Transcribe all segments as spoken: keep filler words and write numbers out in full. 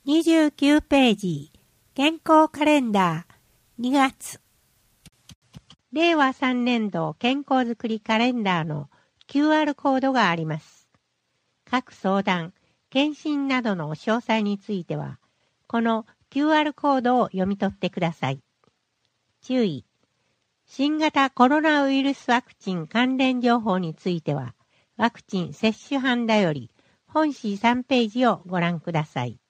にじゅうきゅうページ、健康カレンダーにがつ。れいわさんねんど健康づくりカレンダーの キューアール コードがあります。各相談、検診などの詳細については、この キューアール コードを読み取ってください。注意。新型コロナウイルスワクチン関連情報については、ワクチン接種版だより本誌さんページをご覧ください。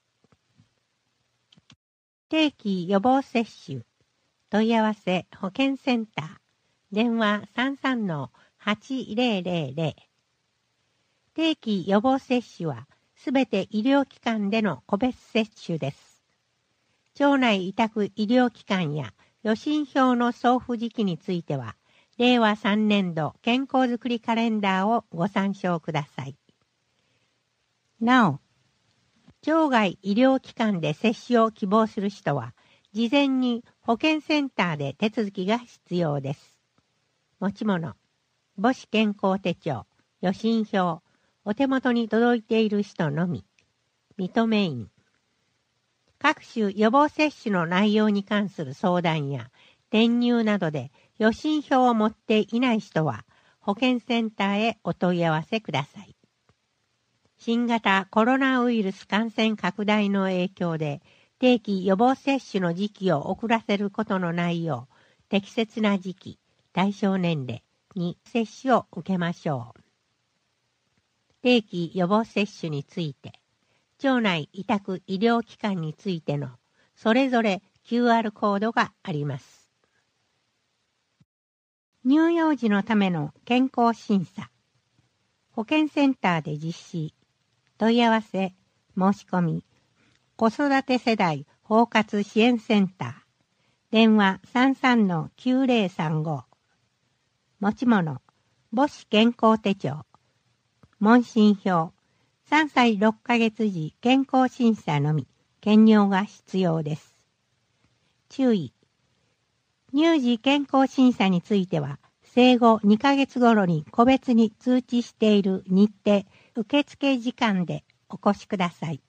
定期予防接種、問い合わせ保健センター、電話 さんさんのはちぜろぜろぜろ。定期予防接種はすべて医療機関での個別接種です。町内委託医療機関や予診票の送付時期については、れいわさんねんど健康づくりカレンダーをご参照ください。なお、町外医療機関で接種を希望する人は、事前に保健センターで手続きが必要です。持ち物、母子健康手帳、予診票、お手元に届いている人のみ、認め印。各種予防接種の内容に関する相談や転入などで予診票を持っていない人は、保健センターへお問い合わせください。新型コロナウイルス感染拡大の影響で定期予防接種の時期を遅らせることのないよう適切な時期、対象年齢に接種を受けましょう。定期予防接種について、町内委託医療機関についてのそれぞれ キューアール コードがあります。乳幼児のための健康審査、保健センターで実施。問い合わせ、申し込み、子育て世代包括支援センター、電話 さんさんのきゅうぜろさんご。持ち物、母子健康手帳、問診票、さんさいろっかげつ時健康審査のみ、検尿が必要です。注意、乳児健康審査については、生後にかげつ頃に個別に通知している日程、受付時間でお越しください。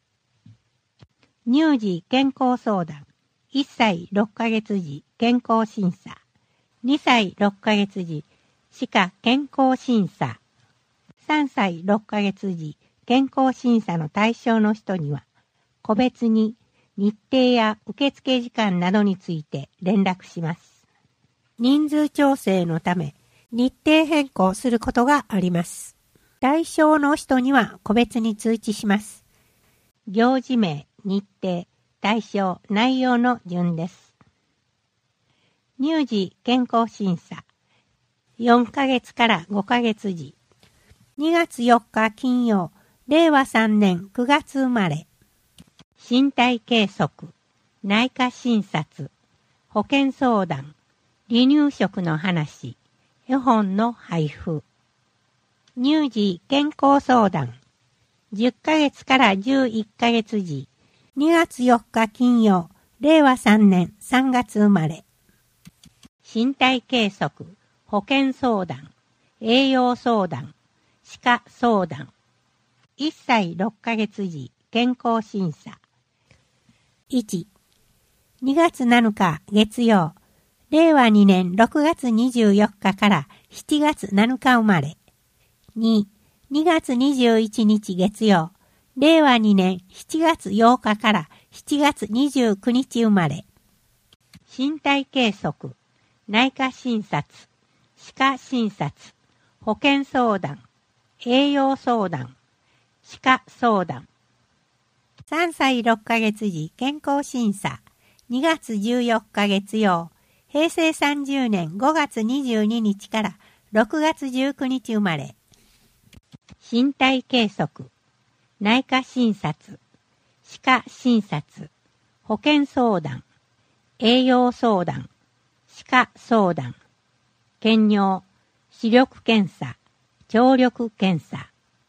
乳児健康相談、いっさいろっかげつ時健康審査、にさいろっかげつ時歯科健康審査、さんさいろっかげつ時健康審査の対象の人には、個別に日程や受付時間などについて連絡します。人数調整のため日程変更することがあります。対象の人には個別に通知します。行事名、日程、対象、内容の順です。乳児健康審査、よんかげつからごかげつ時、にがつよっか金曜、れいわさんねんくがつ生まれ、身体計測、内科診察、保健相談、離乳食の話、絵本の配布。乳児健康相談、じゅっかげつからじゅういっかげつ時、にがつよっか金曜、れいわさんねんさんがつ生まれ。身体計測、保健相談、栄養相談、歯科相談。いっさいろっかげつ時、健康審査。いち、にがつなのか月曜、れいわにねんろくがつにじゅうよっかからしちがつなのか生まれ。に、にがつにじゅういちにち月曜、れいわにねんしちがつようかからしちがつにじゅうくにち生まれ。身体計測、内科診察、歯科診察、保健相談、栄養相談、歯科相談。さんさいろっかげつ時健康審査、にがつじゅうよっか月曜、へいせいさんじゅうねんごがつにじゅうににちからろくがつじゅうくにち生まれ。身体計測、内科診察、歯科診察、保健相談、栄養相談、歯科相談、検尿、視力検査、聴力検査。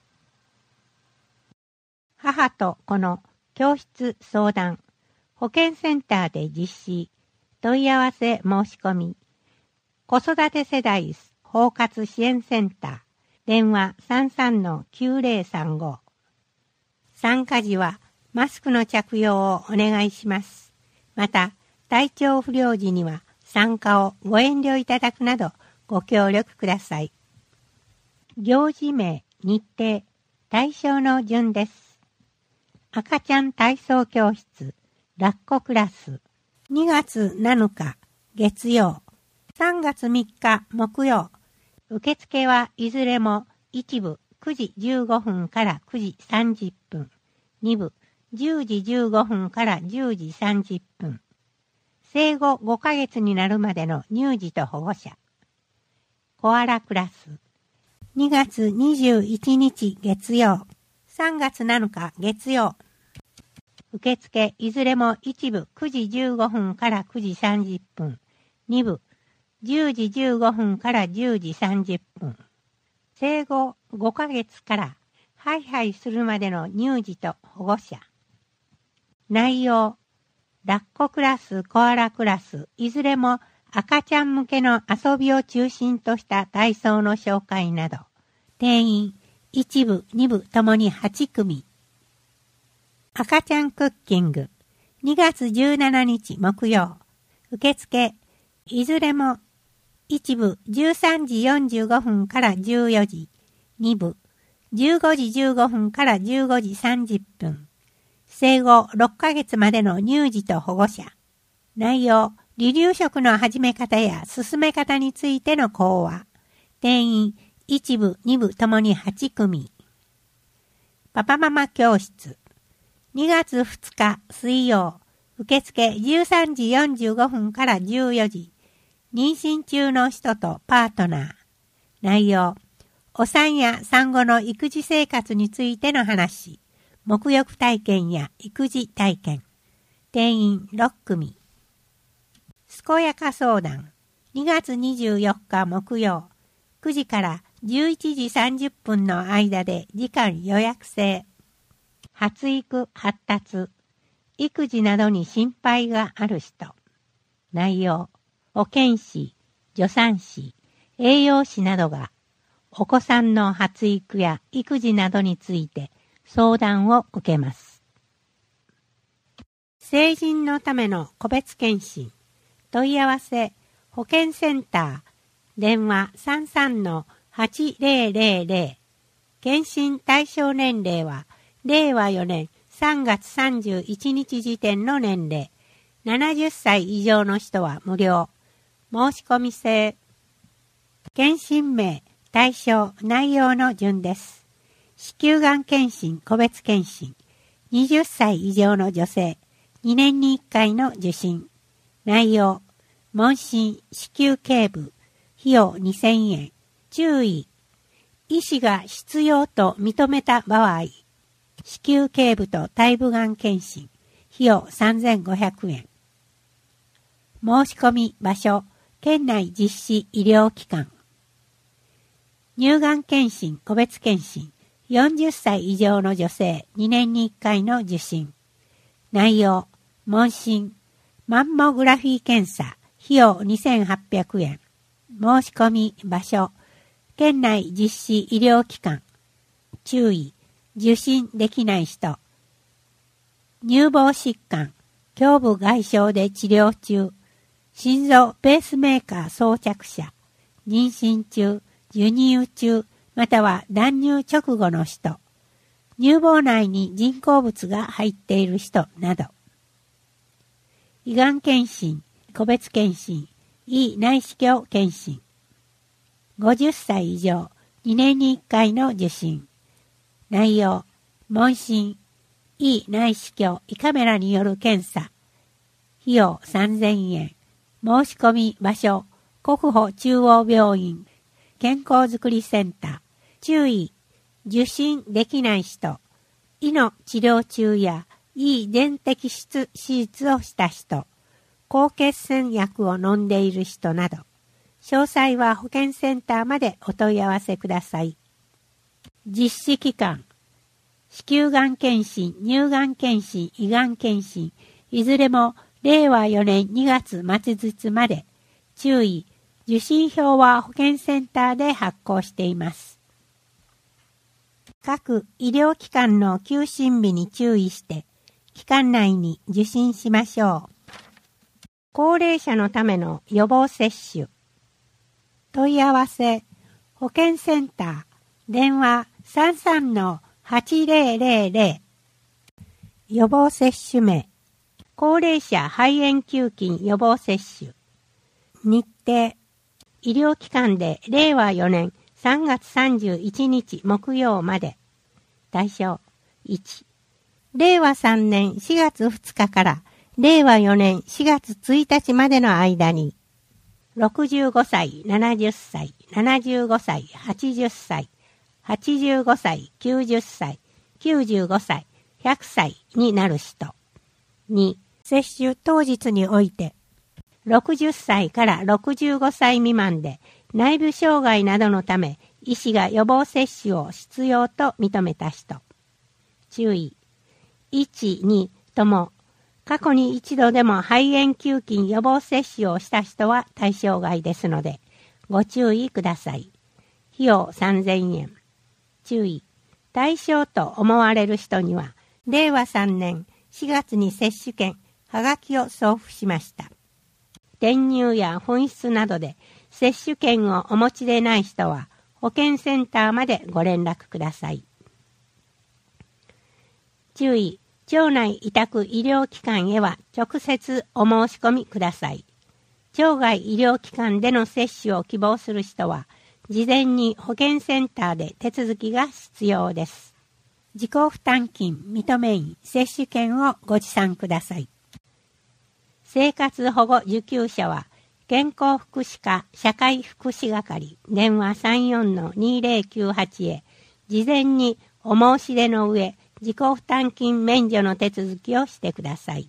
母と子の教室相談、保健センターで実施、問い合わせ申し込み、子育て世代包括支援センター、電話 さんさんのきゅうぜろさんご。参加時はマスクの着用をお願いします。また、体調不良時には参加をご遠慮いただくなどご協力ください。行事名、日程、対象の順です。赤ちゃん体操教室、抱っこクラス、にがつなのか月曜、さんがつみっか木曜。受付はいずれもいち部くじじゅうごふんからくじさんじゅっぷん、に部じゅうじじゅうごふんからじゅうじさんじゅっぷん。生後ごかげつになるまでの乳児と保護者。コアラクラス。にがつにじゅういちにち月曜、さんがつなのか月曜。受付いずれもいち部くじじゅうごふんからくじさんじゅっぷん、に部じゅうじじゅうごふんからじゅうじさんじゅっぷん。生後ごかげつからハイハイするまでの乳児と保護者。内容、抱っこクラス、コアラクラス、いずれも赤ちゃん向けの遊びを中心とした体操の紹介など、定員いち部、に部ともにはちくみ。赤ちゃんクッキング、にがつじゅうしちにち木曜。受付、いずれもいち部じゅうさんじよんじゅうごふんからじゅうよじ、に部じゅうごじじゅうごふんからじゅうごじさんじゅっぷん。生後ろっかげつまでの乳児と保護者。内容、離乳食の始め方や進め方についての講話。定員いち部、に部ともにはちくみ。パパママ教室。にがつふつか水曜。受付じゅうさんじよんじゅうごふんからじゅうよじ。妊娠中の人とパートナー。内容、お産や産後の育児生活についての話。沐浴体験や育児体験。定員ろっくみ。健やか相談。にがつにじゅうよっか木曜。くじからじゅういちじさんじゅっぷんの間で時間予約制。発育発達。育児などに心配がある人。内容。保健師、助産師、栄養士などがお子さんの発育や育児などについて相談を受けます。成人のための個別検診。問い合わせ、保健センター、電話 さんさんのはちぜろぜろぜろ。検診対象年齢は、れいわよねんさんがつさんじゅういちにち時点の年齢。ななじゅっさい以上の人は無料。申し込み制。検診名、対象、内容の順です。子宮がん検診、個別検診。はたち以上の女性。にねんにいっかいの受診。内容、問診、子宮頸部。費用にせんえん。注意。医師が必要と認めた場合。子宮頸部と胎部がん検診。費用さんぜんごひゃくえん。申し込み場所。県内実施医療機関。乳がん検診、個別検診。よんじゅっさい以上の女性、にねんにいっかいの受診。内容、問診、マンモグラフィー検査、費用にせんはっぴゃくえん。申し込み場所、県内実施医療機関。注意、受診できない人。乳房疾患、胸部外傷で治療中。心臓ペースメーカー装着者、妊娠中、授乳中、または断乳直後の人、乳房内に人工物が入っている人など。胃がん検診、個別検診、胃内視鏡検診。ごじゅっさい以上、にねんにいっかいの受診。内容、問診、胃内視鏡胃カメラによる検査。費用さんぜんえん。申し込み場所、国保中央病院、健康づくりセンター。注意、受診できない人、胃の治療中や胃全摘出手術をした人、高血栓薬を飲んでいる人など、詳細は保健センターまでお問い合わせください。実施期間、子宮がん検診、乳がん検診、胃がん検診、いずれもれいわよねんにがつ末日まで。注意、受診票は保健センターで発行しています。各医療機関の休診日に注意して、 期間内に受診しましょう。高齢者のための予防接種。問い合わせ、保健センター、電話 さんさんのはちぜろぜろぜろ。予防接種名、高齢者肺炎球菌予防接種。日程、医療機関でれいわよねんさんがつさんじゅういちにち木曜まで。対象いち、れいわさんねんしがつふつかかられいわよねんしがつついたちまでの間に、ろくじゅうごさい、ななじゅっさい、ななじゅうごさい、はちじゅっさい、はちじゅうごさい、きゅうじゅっさい、きゅうじゅうごさい、ひゃくさいになる人。に、接種当日において、ろくじゅっさいからろくじゅうごさい未満で内部障害などのため医師が予防接種を必要と認めた人。注意。いち、にとも過去に一度でも肺炎球菌予防接種をした人は対象外ですのでご注意ください。費用さんぜんえん。注意。対象と思われる人にはれいわさんねんしがつに接種券、はがきを送付しました。転入や紛失などで接種券をお持ちでない人は保健センターまでご連絡ください。注意、町内委託医療機関へは直接お申し込みください。町外医療機関での接種を希望する人は事前に保健センターで手続きが必要です。自己負担金認め印接種券をご持参ください。生活保護受給者は健康福祉課社会福祉係電話 さんよんのにぜろきゅうはち へ事前にお申し出の上自己負担金免除の手続きをしてください。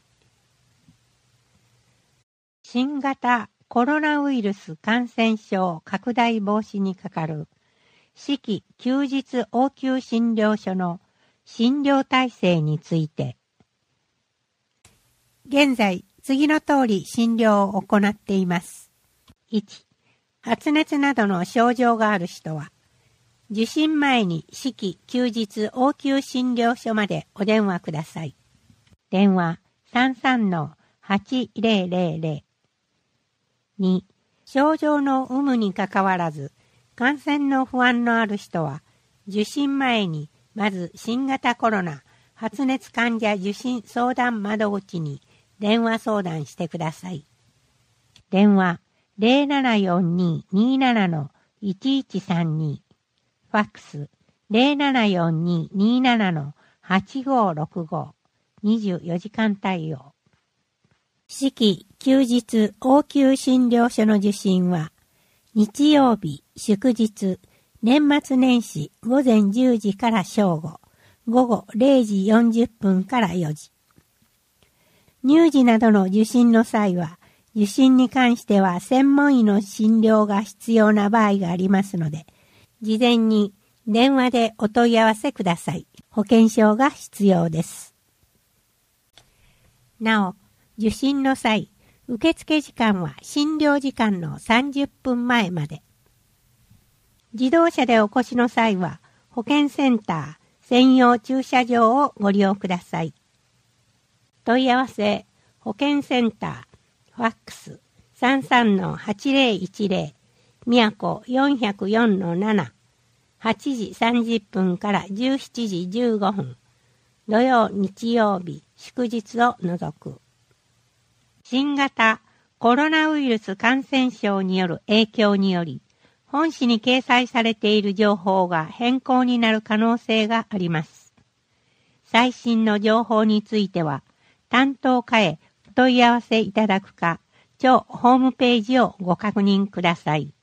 新型コロナウイルス感染症拡大防止にかかる四季休日応急診療所の診療体制について、現在次の通り診療を行っています。いち、発熱などの症状がある人は、受診前に四季休日応急診療所までお電話ください。電話 さんさんのはちぜろぜろぜろ。に、症状の有無にかかわらず、感染の不安のある人は、受診前にまず新型コロナ発熱患者受診相談窓口に電話相談してください。電話 ゼロななよんに にななのいちいちさんに、ファックス ゼロななよんに にななのはちごろくご、にじゅうよじかん対応。四季休日応急診療所の受診は、日曜日、祝日、年末年始午前じゅうじから正午、午後れいじよんじゅっぷんからよじ。乳児などの受診の際は、受診に関しては専門医の診療が必要な場合がありますので、事前に電話でお問い合わせください。保険証が必要です。なお、受診の際、受付時間は診療時間のさんじゅっぷんまえまで。自動車でお越しの際は、保健センター専用駐車場をご利用ください。問い合わせ、保健センター、ファックス さんさんのはちぜろいちぜろ、宮古よんぜろよんのなな、はちじさんじゅっぷんからじゅうしちじじゅうごふん、土曜日曜日祝日を除く。新型コロナウイルス感染症による影響により、本誌に掲載されている情報が変更になる可能性があります。最新の情報については、担当課へお問い合わせいただくか、庁ホームページをご確認ください。